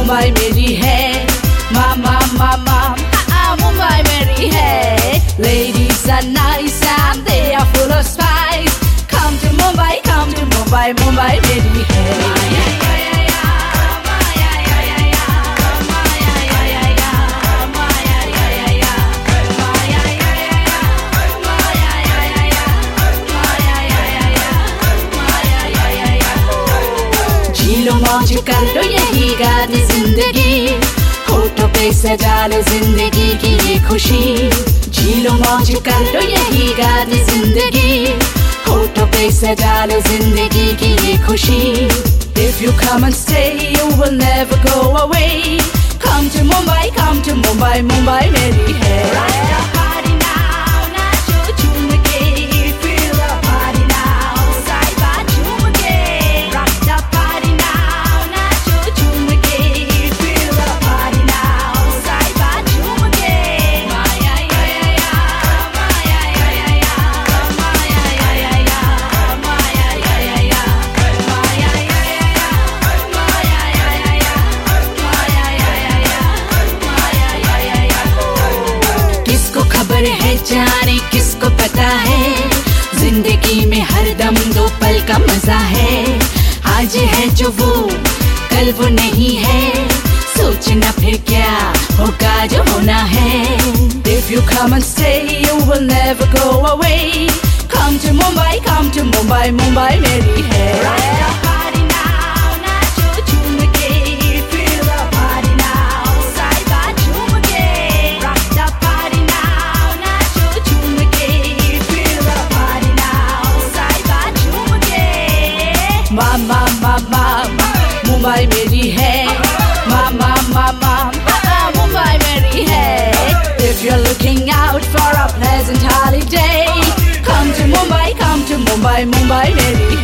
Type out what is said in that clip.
मुंबई मेरी है, मामा मुंबई मेरी है. Ladies are nice and they are full of spice. Come to Mumbai, Mumbai मेरी है. जीलो मौज कर लो यही गानी जिंदगी, होठों पे सजा लो जिंदगी की ये खुशी. जीलो मौज कर लो यही गानी जिंदगी, होठों पे सजा लो जिंदगी की ये खुशी. If you come and stay, you will never go away. Come to Mumbai, Mumbai मेरी है. Rock the party now, नाचो झूम के. Feel the party now, साइबा झूम के. Rock the party now, नाचो झूम के. Feel the party now, साइबा झूम के. Maya ya ya ya, Maya ya ya ya, Maya ya ya ya, Maya ya ya ya, Maya ya ya ya, Maya ya ya ya, Maya ya ya ya, Maya ya ya ya. किसको खबर है जाने किसको पता है, जिंदगी में हर दम दो पल का मजा है. आज है जो वो कल वो नहीं है, सोचना फिर क्या होगा जो होना है. If you come and stay, you will never go away. Come to Mumbai, Mumbai मेरी है. Rock the party now, नाचो झूम के. Feel the party now, साइबा झूम के. Rock the party now, नाचो झूम के. Feel the party now, साइबा झूम के. मामा मुंबई मेरी है, मामा मुंबई मेरी है. If you're looking out for a pleasant holiday, come to Mumbai, Mumbai मेरी